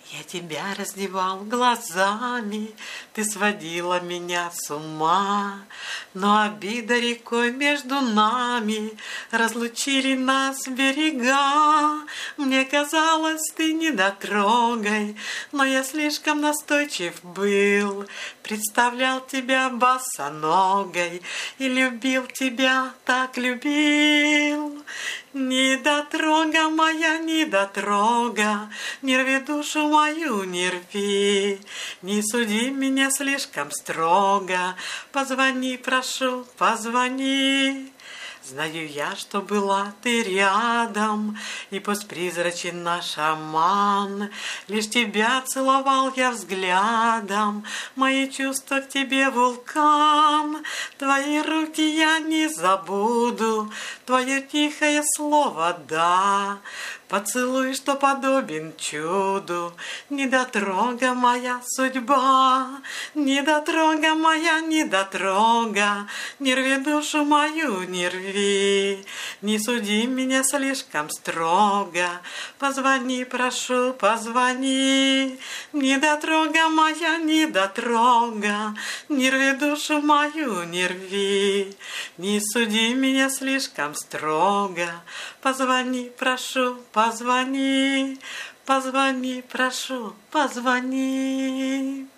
Я тебя раздевал глазами, ты сводила меня с ума, но обида рекой между нами разлучили нас берега. Мне казалось, ты недотрогой, но я слишком настойчив был, представлял тебя босоногой и любил тебя, так любил. Недотрога моя, недотрога, не рви душу мою, не рви, не суди меня слишком строго, позвони, прошу, позвони. Знаю я, что была ты рядом, и пусть призрачен наш обман, лишь тебя целовал я взглядом, мои чувства к тебе вулкан. Твои руки я не забуду, твое тихое слово «да», поцелуй, что подобен чуду, недотрога моя судьба, недотрога моя, недотрога, не рви душу мою, не рви, не суди меня слишком строго, позвони, прошу, позвони, недотрога моя, недотрога, не рви душу мою, не рви, не суди меня слишком строго, позвони, прошу, позвони, позвони, прошу, позвони.